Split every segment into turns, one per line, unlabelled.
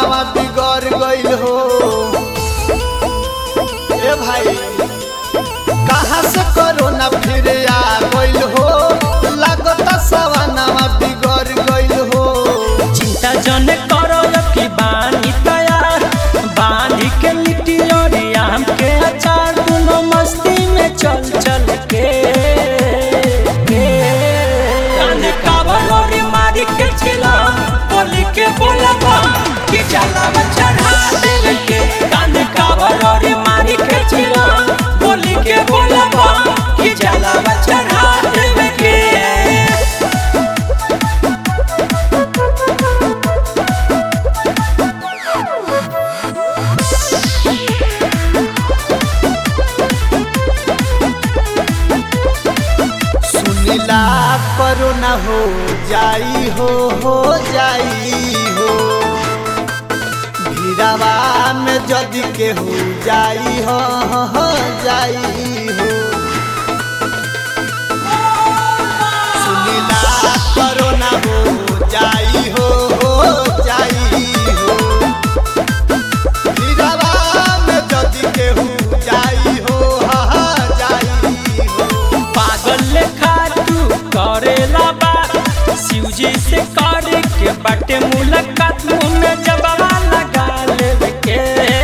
सवानावा बिगड़ गइल हो। ए भाई कहाँ से कोरोना फिर आ गइल हो, लागता सवानावा बिगड़ गइल हो।
चिंता जन करो कि बानी तैयार, बानी के लिट्टी और आम के अचार, दोनों मस्ती में चल चल के कान काबर और मारी के चिला बोली के बोलबा कि चला चढ़ा देवे के। कान काबर और मारी के चिला बोली के बोलबा कि चला चढ़ा देवे के।
सुनिला कोरोना हो जाई हो जाई हो, भीड़ावा में जदि के हो जाई हो जाई हो। सुनिला कोरोना हो जाई हो जाई हो, भीड़ावा में जदि के हो जाई हो जाई हो।
पागल लेखा तू करेला बात, शिवजी से करे के बाटे मुलाकात, मुँह में जबवा लगा लेवे के।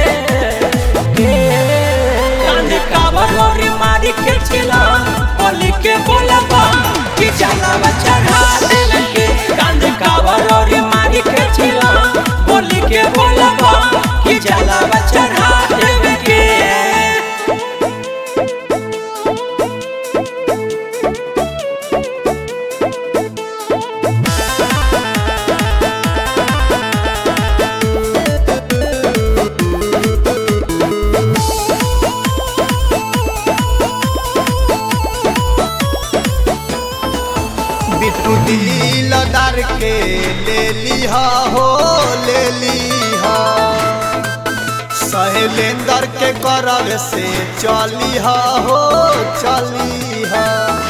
कान काबर और मारी के चिला बोली के बोलबा कि चला चढ़ा देवे के। कान काबर और मारी के चिला बोली के बोलबा कि चला चढ़ा देवे के।
बिट्टू दिलदार के ले लिहा हो ले लिहा, शैलेंद्र के करब से चलिहा हो चलिहा।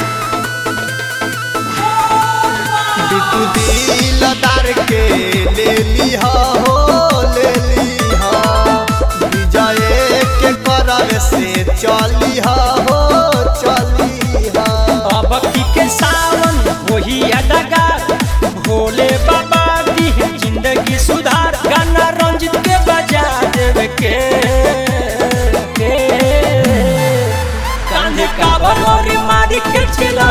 बिट्टू दिलदार के ले लिहा हो ले लिहा, विजय के करब से चलिहा हो चलिहा।
अब के सावन वही अडगा, भोले बाबा दी है जिंदगी सुधार, गाना रंजित के बजा देवे के। कांधे काबर और मारी के चिला